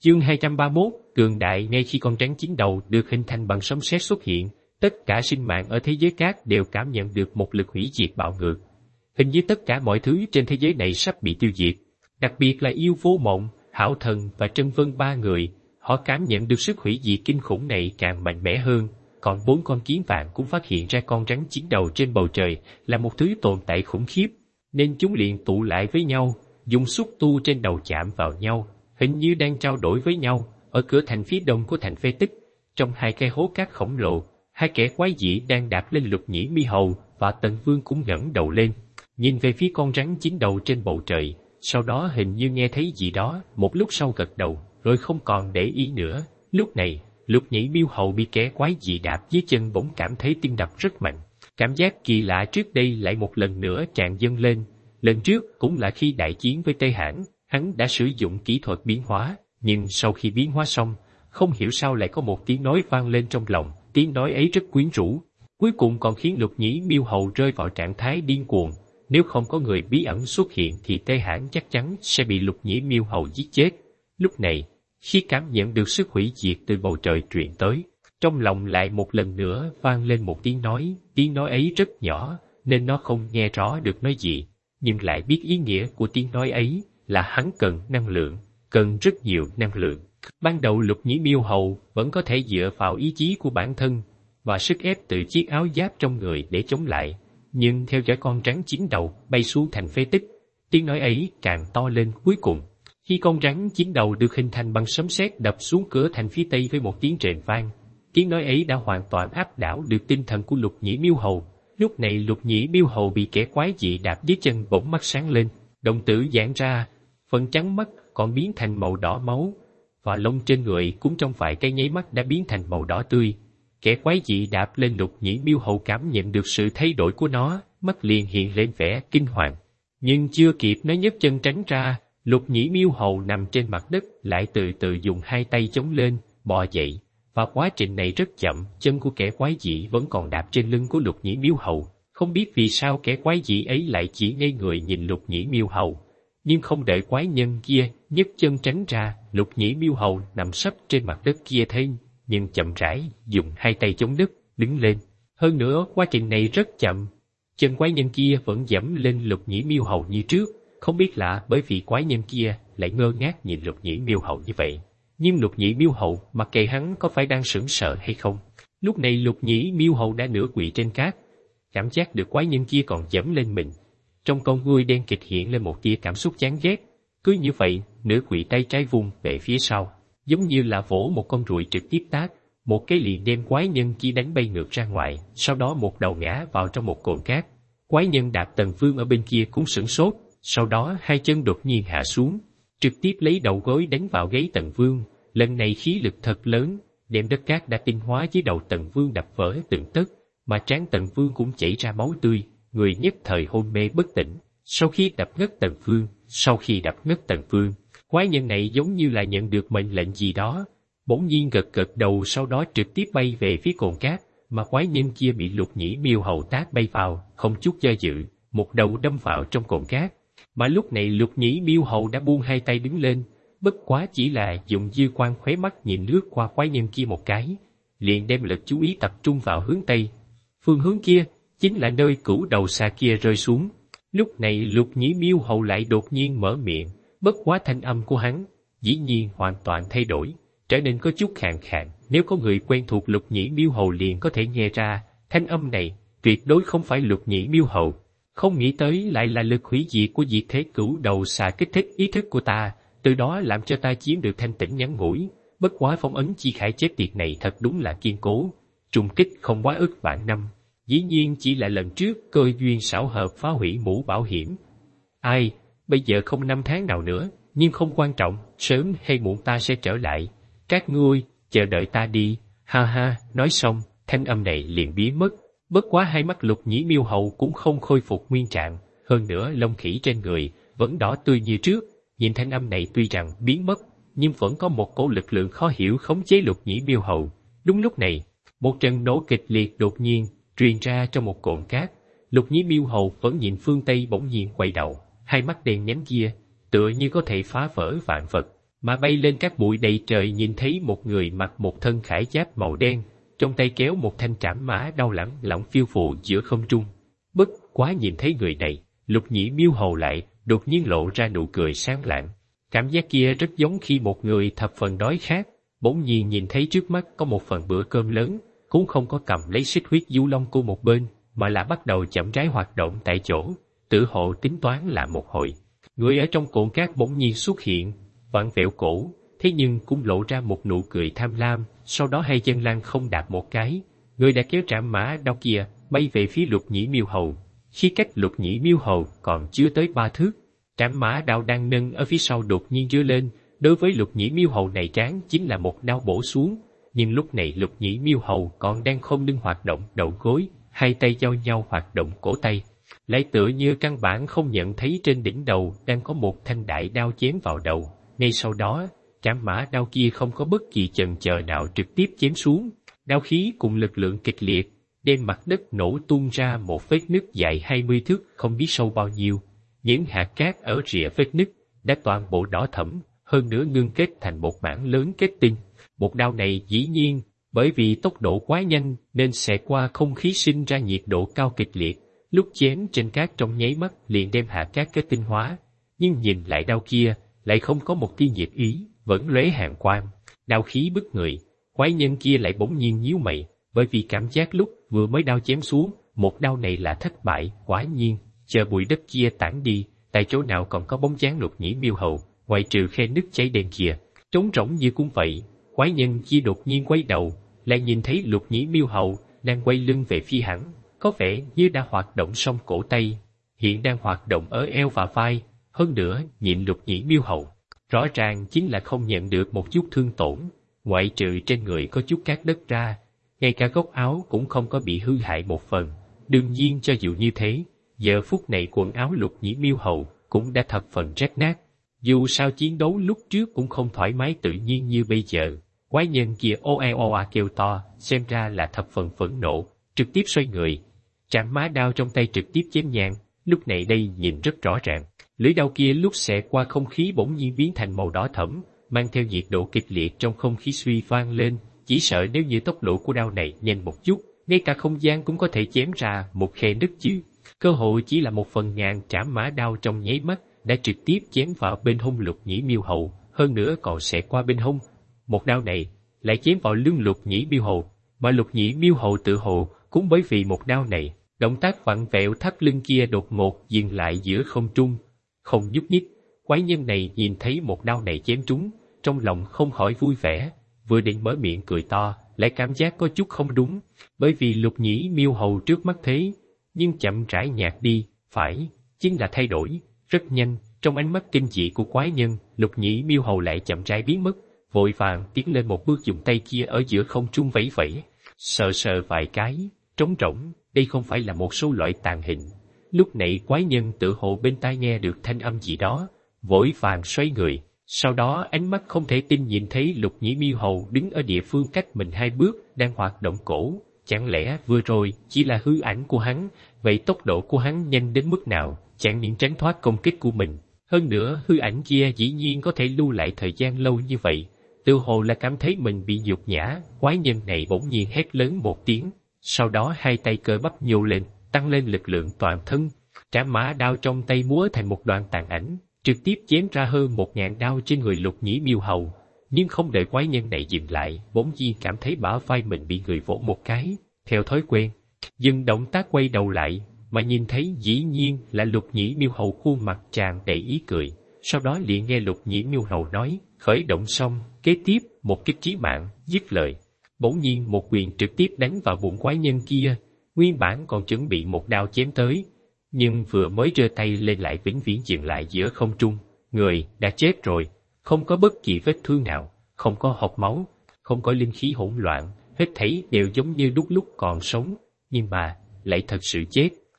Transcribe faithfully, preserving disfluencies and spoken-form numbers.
Chương hai trăm ba mươi mốt, cường đại. Ngay khi con rắn chín đầu được hình thành bằng sấm sét xuất hiện, tất cả sinh mạng ở thế giới khác đều cảm nhận được một lực hủy diệt bạo ngược. Hình như tất cả mọi thứ trên thế giới này sắp bị tiêu diệt. Đặc biệt là Yêu Vô Mộng, Hảo Thần và Trân Vân ba người, họ cảm nhận được sức hủy diệt kinh khủng này càng mạnh mẽ hơn. Còn bốn con kiến vàng cũng phát hiện ra con rắn chín đầu trên bầu trời là một thứ tồn tại khủng khiếp, nên chúng liền tụ lại với nhau, dùng xúc tu trên đầu chạm vào nhau, hình như đang trao đổi với nhau. Ở cửa thành phía đông của thành Phế Tích, trong hai cái hố cát khổng lồ, hai kẻ quái dị đang đạp lên Lục Nhĩ Mi Hầu, và Tần Vương cũng ngẩng đầu lên, nhìn về phía con rắn chín đầu trên bầu trời. Sau đó hình như nghe thấy gì đó, một lúc sau gật đầu, rồi không còn để ý nữa. Lúc này, Lục Nhĩ Miêu Hầu bị kẻ quái dị đạp dưới chân bỗng cảm thấy tim đập rất mạnh. Cảm giác kỳ lạ trước đây lại một lần nữa tràn dâng lên. Lần trước cũng là khi đại chiến với Tây Hãn, hắn đã sử dụng kỹ thuật biến hóa, nhưng sau khi biến hóa xong, không hiểu sao lại có một tiếng nói vang lên trong lòng. Tiếng nói ấy rất quyến rũ, cuối cùng còn khiến Lục Nhĩ Miêu Hầu rơi vào trạng thái điên cuồng. Nếu không có người bí ẩn xuất hiện thì Tây Hãn chắc chắn sẽ bị Lục Nhĩ Miêu Hầu giết chết. Lúc này, khi cảm nhận được sức hủy diệt từ bầu trời truyền tới, trong lòng lại một lần nữa vang lên một tiếng nói. Tiếng nói ấy rất nhỏ, nên nó không nghe rõ được nói gì, nhưng lại biết ý nghĩa của tiếng nói ấy là hắn cần năng lượng, cần rất nhiều năng lượng. Ban đầu Lục Nhĩ Miêu Hầu vẫn có thể dựa vào ý chí của bản thân và sức ép từ chiếc áo giáp trong người để chống lại, nhưng theo dõi con rắn chín đầu bay xuống thành Phế Tích, tiếng nói ấy càng to lên. Cuối cùng, khi con rắn chín đầu được hình thành bằng sấm sét đập xuống cửa thành phía tây với một tiếng rền vang, tiếng nói ấy đã hoàn toàn áp đảo được tinh thần của Lục Nhĩ Miêu Hầu. Lúc này Lục Nhĩ Miêu Hầu bị kẻ quái dị đạp dưới chân bỗng mắt sáng lên, đồng tử giãn ra, phần trắng mắt còn biến thành màu đỏ máu, và lông trên người cũng trong vài cái nháy mắt đã biến thành màu đỏ tươi. Kẻ quái dị đạp lên Lục Nhĩ Miêu Hầu cảm nhận được sự thay đổi của nó, mắt liền hiện lên vẻ kinh hoàng. Nhưng chưa kịp nó nhấc chân tránh ra, Lục Nhĩ Miêu Hầu nằm trên mặt đất lại từ từ dùng hai tay chống lên, bò dậy. Và quá trình này rất chậm, chân của kẻ quái dị vẫn còn đạp trên lưng của Lục Nhĩ Miêu Hầu. Không biết vì sao kẻ quái dị ấy lại chỉ ngây người nhìn Lục Nhĩ Miêu Hầu. Nhưng không đợi quái nhân kia nhấc chân tránh ra, Lục Nhĩ Miêu Hầu nằm sấp trên mặt đất kia thế nhưng chậm rãi dùng hai tay chống đất đứng lên. Hơn nữa quá trình này rất chậm, chân quái nhân kia vẫn dẫm lên Lục Nhĩ Miêu Hầu như trước. Không biết lạ bởi vì quái nhân kia lại ngơ ngác nhìn Lục Nhĩ Miêu Hầu như vậy. Nhưng Lục Nhĩ Miêu Hầu mặc kệ hắn có phải đang sững sờ hay không. Lúc này Lục Nhĩ Miêu Hầu đã nửa quỵ trên cát, cảm giác được quái nhân kia còn dẫm lên mình. Trong con ngươi đen kịt hiện lên một tia cảm xúc chán ghét. Cứ như vậy, nửa quỵ tay trái vung về phía sau, giống như là vỗ một con ruồi trực tiếp tát, một cái liền đem quái nhân kia đánh bay ngược ra ngoài, sau đó một đầu ngã vào trong một cồn cát. Quái nhân đạp Tần Vương ở bên kia cũng sửng sốt, sau đó hai chân đột nhiên hạ xuống, trực tiếp lấy đầu gối đánh vào gáy Tần Vương. Lần này khí lực thật lớn, đem đất cát đã tinh hóa dưới đầu Tần Vương đập vỡ từng tấc, mà trán Tần Vương cũng chảy ra máu tươi, người nhất thời hôn mê bất tỉnh. Sau khi đập ngất Tần Vương, sau khi đập ngất Tần Vương, quái nhân này giống như là nhận được mệnh lệnh gì đó, bỗng nhiên gật gật đầu, sau đó trực tiếp bay về phía cồn cát, mà quái nhân kia bị Lục Nhĩ Miêu Hầu tát bay vào, không chút do dự, một đầu đâm vào trong cồn cát. Mà lúc này Lục Nhĩ Miêu Hầu đã buông hai tay đứng lên, bất quá chỉ là dùng dư quan khóe mắt nhìn lướt qua quái nhân kia một cái, liền đem lực chú ý tập trung vào hướng tây. Phương hướng kia chính là nơi cửu đầu xà kia rơi xuống. Lúc này Lục Nhĩ Miêu Hầu lại đột nhiên mở miệng, bất quá thanh âm của hắn dĩ nhiên hoàn toàn thay đổi, trở nên có chút khàn khàn. Nếu có người quen thuộc Lục Nhĩ Miêu Hầu liền có thể nghe ra, thanh âm này tuyệt đối không phải Lục Nhĩ Miêu Hầu. Không nghĩ tới lại là lực hủy diệt của diệt thế cửu đầu xà kích thích ý thức của ta, từ đó làm cho ta chiếm được thanh tĩnh ngắn ngủi. Bất quá phong ấn chi khải chết tiệt này thật đúng là kiên cố, trùng kích không quá ức vạn năm. Dĩ nhiên chỉ là lần trước cơ duyên xảo hợp phá hủy mũ bảo hiểm. Ai, bây giờ không năm tháng nào nữa, nhưng không quan trọng, sớm hay muộn ta sẽ trở lại. Các ngươi, chờ đợi ta đi, ha ha. Nói xong, thanh âm này liền biến mất. Bất quá hai mắt Lục Nhĩ Miêu Hầu cũng không khôi phục nguyên trạng, hơn nữa lông khỉ trên người vẫn đỏ tươi như trước. Nhìn thanh âm này tuy rằng biến mất, nhưng vẫn có một cổ lực lượng khó hiểu khống chế Lục Nhĩ Miêu Hầu. Đúng lúc này, một trận nổ kịch liệt đột nhiên truyền ra trong một cồn cát. Lục Nhĩ Miêu Hầu vẫn nhìn phương Tây, bỗng nhiên quay đầu, hai mắt đen nhánh kia tựa như có thể phá vỡ vạn vật, mà bay lên các bụi đầy trời nhìn thấy một người mặc một thân khải giáp màu đen, trong tay kéo một thanh trảm mã đao lẳng lặng phiêu phù giữa không trung. Bất quá nhìn thấy người này, Lục Nhĩ Miêu Hầu lại đột nhiên lộ ra nụ cười sáng lạng. Cảm giác kia rất giống khi một người thập phần đói khát, bỗng nhiên nhìn thấy trước mắt có một phần bữa cơm lớn, cũng không có cầm lấy xích huyết du long của một bên, mà là bắt đầu chậm rãi hoạt động tại chỗ, tự hộ tính toán là một hồi. Người ở trong cồn cát bỗng nhiên xuất hiện, vặn vẹo cổ, thế nhưng cũng lộ ra một nụ cười tham lam, sau đó hai chân lăng không đạp một cái, người đã kéo trảm mã đao kia bay về phía Lục Nhĩ Miêu Hầu. Khi cách Lục Nhĩ Miêu Hầu còn chưa tới ba thước, trảm mã đao đang nâng ở phía sau đột nhiên giơ lên, đối với Lục Nhĩ Miêu Hầu này tráng chính là một đao bổ xuống. Nhưng lúc này Lục Nhĩ Miêu Hầu còn đang không lưng hoạt động đầu gối, hai tay giao nhau hoạt động cổ tay, lại tựa như căn bản không nhận thấy trên đỉnh đầu đang có một thanh đại đao chém vào đầu. Ngay sau đó, trảm mã đao kia không có bất kỳ chần chờ nào trực tiếp chém xuống, đao khí cùng lực lượng kịch liệt, đem mặt đất nổ tung ra một vết nứt dài hai mươi thước không biết sâu bao nhiêu. Những hạt cát ở rìa vết nứt đã toàn bộ đỏ thẫm, hơn nữa ngưng kết thành một mảng lớn kết tinh. Một đao này dĩ nhiên, bởi vì tốc độ quá nhanh nên xẹt qua không khí sinh ra nhiệt độ cao kịch liệt, lúc chém trên cát trong nháy mắt liền đem hạt cát kết tinh hóa. Nhưng nhìn lại đao kia, lại không có một tia nhiệt ý, vẫn lóe hàn quang, đao khí bức người. Quái nhân kia lại bỗng nhiên nhíu mày, bởi vì cảm giác lúc vừa mới đao chém xuống, một đao này là thất bại. Quả nhiên, chờ bụi đất kia tản đi, tại chỗ nào còn có bóng dáng Lục Nhĩ Miêu Hầu, ngoại trừ khe nứt cháy đen kia, trống rỗng như cũng vậy. Quái nhân kia đột nhiên quay đầu, lại nhìn thấy Lục Nhĩ Miêu Hầu đang quay lưng về phía hắn, có vẻ như đã hoạt động xong cổ tay, hiện đang hoạt động ở eo và vai. Hơn nữa, nhìn Lục Nhĩ Miêu Hầu, rõ ràng chính là không nhận được một chút thương tổn, ngoại trừ trên người có chút cát đất ra, ngay cả góc áo cũng không có bị hư hại một phần. Đương nhiên cho dù như thế, giờ phút này quần áo Lục Nhĩ Miêu Hầu cũng đã thập phần rách nát. Dù sao chiến đấu lúc trước cũng không thoải mái tự nhiên như bây giờ. Quái nhân kia ô e ô a kêu to, xem ra là thập phần phẫn nộ, trực tiếp xoay người. Trảm mã đao trong tay trực tiếp chém nhang, lúc này đây nhìn rất rõ ràng. Lưỡi đao kia lúc xẹt qua không khí bỗng nhiên biến thành màu đỏ thẫm, mang theo nhiệt độ kịch liệt trong không khí suy vang lên. Chỉ sợ nếu như tốc độ của đao này nhanh một chút, ngay cả không gian cũng có thể chém ra một khe nứt chứ. Cơ hội chỉ là một phần ngàn, trảm mã đao trong nháy mắt đã trực tiếp chém vào bên hông Lục Nhĩ Miêu Hầu, hơn nữa còn xẹt qua bên hông. Một đao này lại chém vào lưng Lục Nhĩ Miêu Hầu, mà Lục Nhĩ Miêu Hầu tự hồ cũng bởi vì một đao này, động tác vặn vẹo thắt lưng kia đột ngột dừng lại giữa không trung, không nhúc nhích. Quái nhân này nhìn thấy một đao này chém trúng, trong lòng không khỏi vui vẻ, vừa định mở miệng cười to, lại cảm giác có chút không đúng, bởi vì Lục Nhĩ Miêu Hầu trước mắt thế, nhưng chậm rãi nhạt đi, phải, chính là thay đổi, rất nhanh. Trong ánh mắt kinh dị của quái nhân, Lục Nhĩ Miêu Hầu lại chậm rãi biến mất, vội vàng tiến lên một bước dùng tay kia ở giữa không trung vẫy vẫy, sờ sờ vài cái, trống rỗng. Đây không phải là một số loại tàn hình. Lúc này quái nhân tự hồ bên tai nghe được thanh âm gì đó, vội vàng xoay người, sau đó ánh mắt không thể tin nhìn thấy Lục Nhĩ Miêu Hầu đứng ở địa phương cách mình hai bước, đang hoạt động cổ. Chẳng lẽ vừa rồi chỉ là hư ảnh của hắn? Vậy tốc độ của hắn nhanh đến mức nào, chẳng những tránh thoát công kích của mình, hơn nữa hư ảnh kia dĩ nhiên có thể lưu lại thời gian lâu như vậy, tự hồ là cảm thấy mình bị nhục nhã. Quái nhân này bỗng nhiên hét lớn một tiếng, sau đó hai tay cơ bắp nhô lên, tăng lên lực lượng toàn thân, trảm mã đao trong tay múa thành một đoàn tàn ảnh, trực tiếp chém ra hơn một ngàn đao trên người Lục Nhĩ Miêu Hầu. Nhưng không đợi quái nhân này dừng lại, bỗng nhiên cảm thấy bả vai mình bị người vỗ một cái, theo thói quen, dừng động tác quay đầu lại, mà nhìn thấy dĩ nhiên là Lục Nhĩ Miêu Hầu khuôn mặt tràn đầy ý cười. Sau đó liền nghe Lục Nhĩ Miêu Hầu nói, khởi động xong, kế tiếp, một kích chí mạng. Dứt lời, bỗng nhiên một quyền trực tiếp đánh vào bụng quái nhân kia. Nguyên bản còn chuẩn bị một đao chém tới, nhưng vừa mới giơ tay lên lại vĩnh viễn dừng lại giữa không trung. Người đã chết rồi, không có bất kỳ vết thương nào, không có hộc máu, không có linh khí hỗn loạn, hết thảy đều giống như lúc lúc còn sống, nhưng mà lại thật sự chết.